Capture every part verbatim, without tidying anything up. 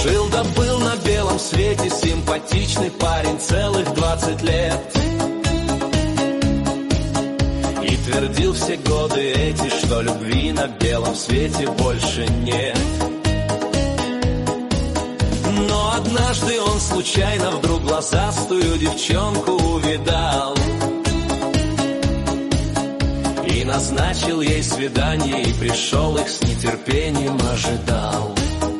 Жил да был на белом свете симпатичный парень целых двадцать лет. И твердил все годы эти, что любви на белом свете больше нет. Но однажды он случайно вдруг глазастую девчонку увидал и назначил ей свидание, и пришел их с нетерпением ожидал.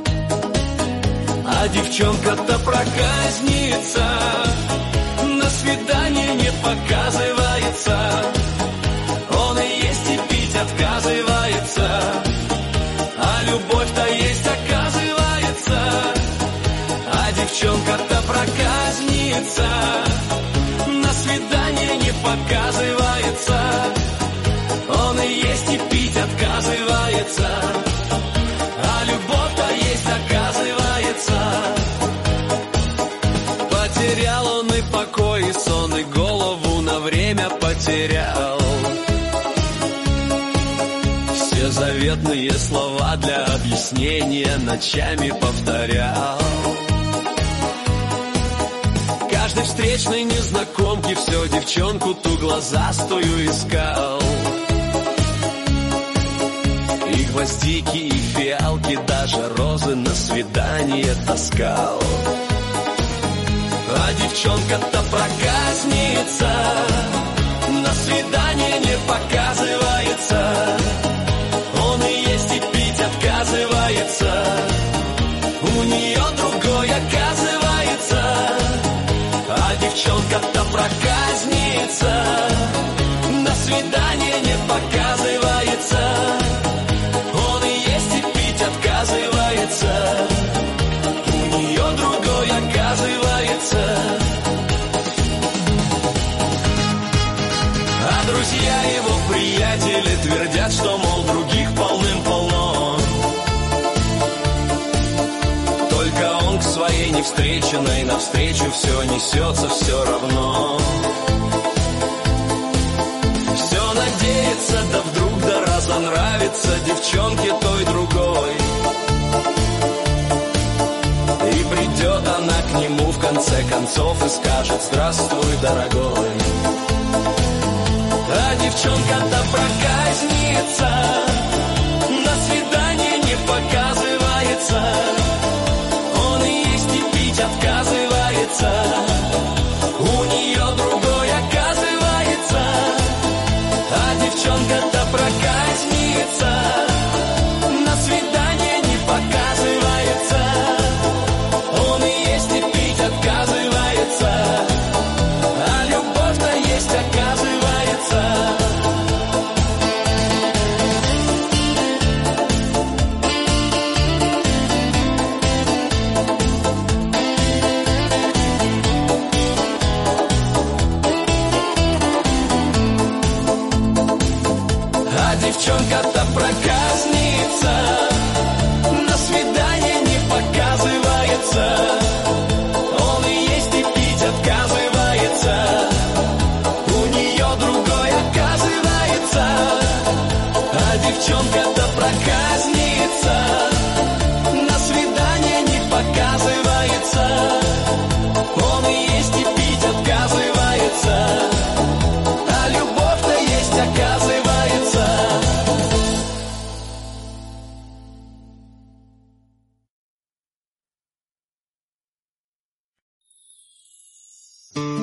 А девчонка-то проказница, на свидание не показывается. Он и есть и пить отказывается, а любовь-то есть оказывается. А девчонка-то проказница, на свидание не показывается. Он и есть и пить отказывается, а любовь-то есть оказывается. Потерял он и покой, и сон, и голову на время потерял. Все заветные слова для объяснения ночами повторял. Каждой встречной незнакомке все девчонку ту глазастую искал. И гвоздики, и фиалки, даже розы на свидание таскал. А девчонка-то проказница, на свидание не показывается. Он и есть и пить отказывается, у нее другой оказывается. А девчонка-то проказница, на свидание не показывается. Он и есть и пить отказывается, у нее другой оказывается. А друзья его, приятели, твердят, что, мол, других полным-полно. Только он к своей невстреченной навстречу все несется все равно. Все надеется, да вдруг да разонравится девчонке той другой. И придет она к нему в конце концов и скажет: здравствуй, дорогой. А девчонка-то проказница, на свидание не показывается. Он и есть и пить отказывается, у нее другой оказывается. А девчонка-то проказница, на свидание не показывается. Он и есть и пить отказывается, а любовь-то есть оказывается. А девчонка-то проказница, на свидание не показывается. Он и есть и пить отказывается, у нее другой оказывается. А девчонка-то проказница, на свидание не показывается.